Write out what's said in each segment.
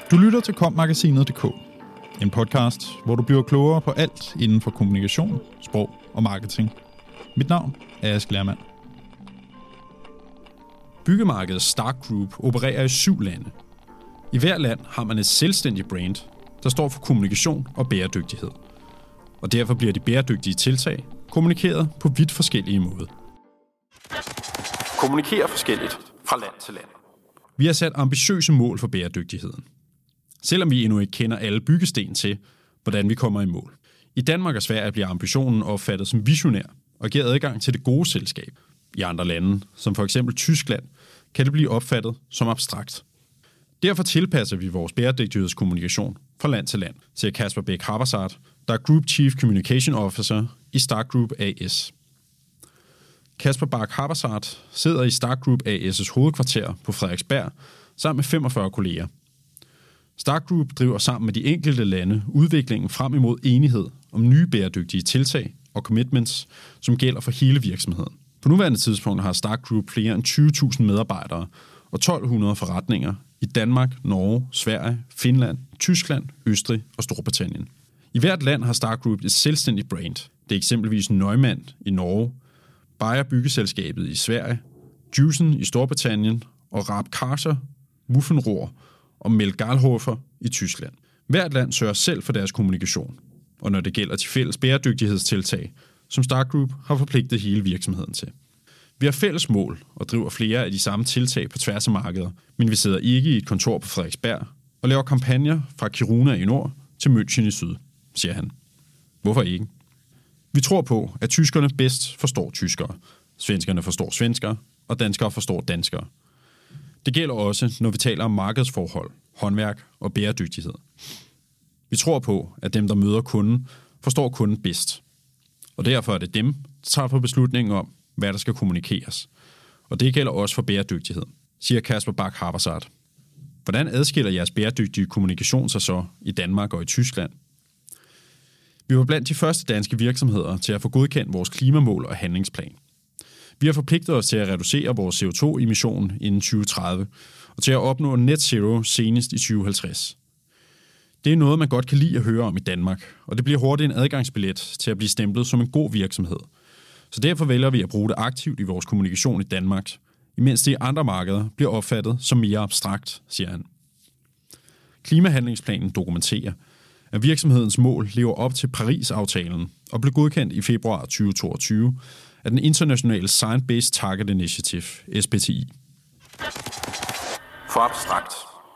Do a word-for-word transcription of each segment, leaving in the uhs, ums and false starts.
Du lytter til kommagasinet punktum d k, en podcast, hvor du bliver klogere på alt inden for kommunikation, sprog og marketing. Mit navn er Ask Lermand. Byggemarkedet Stark Group opererer i syv lande. I hver land har man et selvstændigt brand, der står for kommunikation og bæredygtighed. Og derfor bliver de bæredygtige tiltag kommunikeret på vidt forskellige måder. Kommunikerer forskelligt fra land til land. Vi har sat ambitiøse mål for bæredygtigheden, selvom vi endnu ikke kender alle byggesten til, hvordan vi kommer i mål. I Danmark og Sverige bliver ambitionen opfattet som visionær og giver adgang til det gode selskab. I andre lande, som for eksempel Tyskland, kan det blive opfattet som abstrakt. Derfor tilpasser vi vores bæredygtighedskommunikation fra land til land, siger Kasper Bech Habersart, der er Group Chief Communication Officer i Stark Group A S. Kasper Bech Habersart sidder i Stark Group A S' hovedkvarter på Frederiksberg sammen med femogfyrre kolleger. Stark Group driver sammen med de enkelte lande udviklingen frem imod enighed om nye bæredygtige tiltag og commitments, som gælder for hele virksomheden. På nuværende tidspunkt har Stark Group flere end tyve tusind medarbejdere og tolv hundrede forretninger i Danmark, Norge, Sverige, Finland, Tyskland, Østrig og Storbritannien. I hvert land har Stark Group et selvstændigt brand. Det er eksempelvis Neumann i Norge, Bayer Byggeselskabet i Sverige, Jusen i Storbritannien og Raab Karcher, Muffenrohr og Melgalhofer i Tyskland. Hvert land sørger selv for deres kommunikation, og når det gælder de fælles bæredygtighedstiltag, som Stark Group har forpligtet hele virksomheden til. Vi har fælles mål og driver flere af de samme tiltag på tværs af markeder, men vi sidder ikke i et kontor på Frederiksberg og laver kampagner fra Kiruna i nord til München i syd, siger han. Hvorfor ikke? Vi tror på, at tyskerne bedst forstår tyskere, svenskerne forstår svenskere, og danskere forstår danskere. Det gælder også, når vi taler om markedsforhold, håndværk og bæredygtighed. Vi tror på, at dem, der møder kunden, forstår kunden bedst. Og derfor er det dem, der træffer beslutningen om, hvad der skal kommunikeres. Og det gælder også for bæredygtighed, siger Kasper Bech Habersart. Hvordan adskiller jeres bæredygtige kommunikation sig så i Danmark og i Tyskland? Vi var blandt de første danske virksomheder til at få godkendt vores klimamål og handlingsplan. Vi har forpligtet os til at reducere vores C O to emission inden tyve tredive og til at opnå net zero senest i tyve halvtreds. Det er noget, man godt kan lide at høre om i Danmark, og det bliver hurtigt en adgangsbillet til at blive stemplet som en god virksomhed. Så derfor vælger vi at bruge det aktivt i vores kommunikation i Danmark, imens det i andre markeder bliver opfattet som mere abstrakt, siger han. Klimahandlingsplanen dokumenterer, at virksomhedens mål lever op til Paris-aftalen og blev godkendt i februar tyve toogtyve af den internationale Science Based Target Initiative, S B T I. For abstrakt.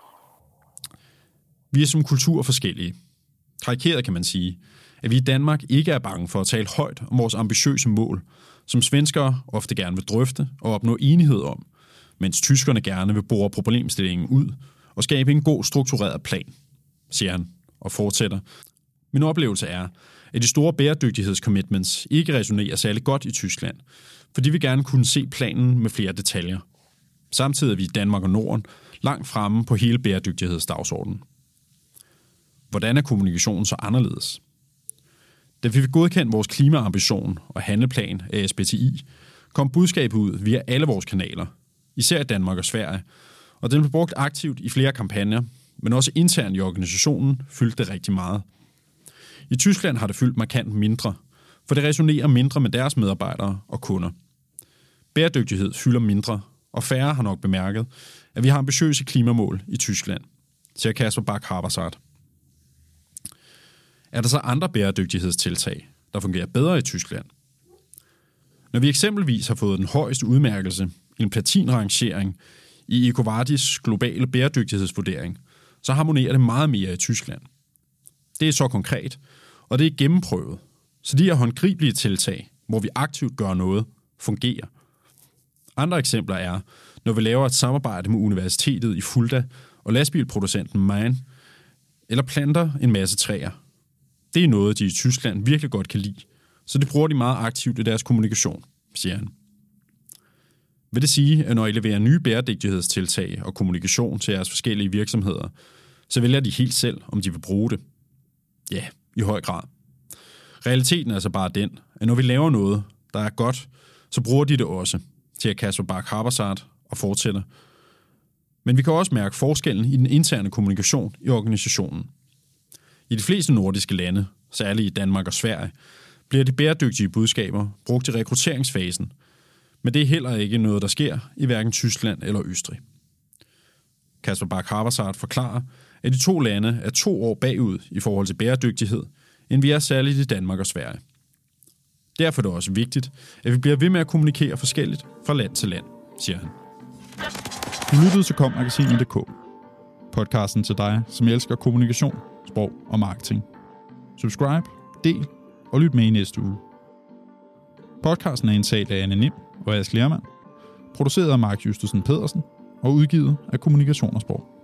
Vi er som kultur forskellige. Karikeret kan man sige, at vi i Danmark ikke er bange for at tale højt om vores ambitiøse mål, som svenskere ofte gerne vil drøfte og opnå enighed om, mens tyskerne gerne vil bore problemstillingen ud og skabe en god struktureret plan, siger han og fortsætter. Min oplevelse er, at de store bæredygtighedscommitments ikke resonerer særlig godt i Tyskland, fordi vi gerne kunne se planen med flere detaljer. Samtidig er vi i Danmark og Norden langt fremme på hele bæredygtighedsdagsordenen. Hvordan er kommunikationen så anderledes? Da vi fik godkendt vores klimaambition og handleplan af S B T I, kom budskabet ud via alle vores kanaler, især i Danmark og Sverige, og den blev brugt aktivt i flere kampagner, men også internt i organisationen fyldte det rigtig meget. I Tyskland har det fyldt markant mindre, for det resonerer mindre med deres medarbejdere og kunder. Bæredygtighed fylder mindre, og færre har nok bemærket, at vi har ambitiøse klimamål i Tyskland, siger Kasper Bech Habersart. Er der så andre bæredygtighedstiltag, der fungerer bedre i Tyskland? Når vi eksempelvis har fået den højeste udmærkelse, en platinrangering i EcoVadis globale bæredygtighedsvurdering, så harmonerer det meget mere i Tyskland. Det er så konkret, og det er gennemprøvet, så de her håndgribelige tiltag, hvor vi aktivt gør noget, fungerer. Andre eksempler er, når vi laver et samarbejde med universitetet i Fulda og lastbilproducenten MAN, eller planter en masse træer. Det er noget, de i Tyskland virkelig godt kan lide, så det bruger de meget aktivt i deres kommunikation, siger han. Vil det sige, at når I leverer nye bæredygtighedstiltag og kommunikation til jeres forskellige virksomheder, så vælger de helt selv, om de vil bruge det? Ja, i høj grad. Realiteten er altså bare den, at når vi laver noget, der er godt, så bruger de det også, siger Kasper Bech Habersart og fortsætter. Men vi kan også mærke forskellen i den interne kommunikation i organisationen. I de fleste nordiske lande, særligt i Danmark og Sverige, bliver de bæredygtige budskaber brugt i rekrutteringsfasen, men det er heller ikke noget, der sker i hverken Tyskland eller Østrig. Kasper Bach-Haversart forklarer, at de to lande er to år bagud i forhold til bæredygtighed, end vi er særligt i Danmark og Sverige. Derfor er det også vigtigt, at vi bliver ved med at kommunikere forskelligt fra land til land, siger han. Du lyttede til kom magasinet punktum d k. Podcasten til dig, som elsker kommunikation, sprog og marketing. Subscribe, del og lyt med i næste uge. Podcasten er indtalt af Anne Nim og Ask Lermand, produceret af Mark Justesen Pedersen og udgivet af Kommunikation og Sprog.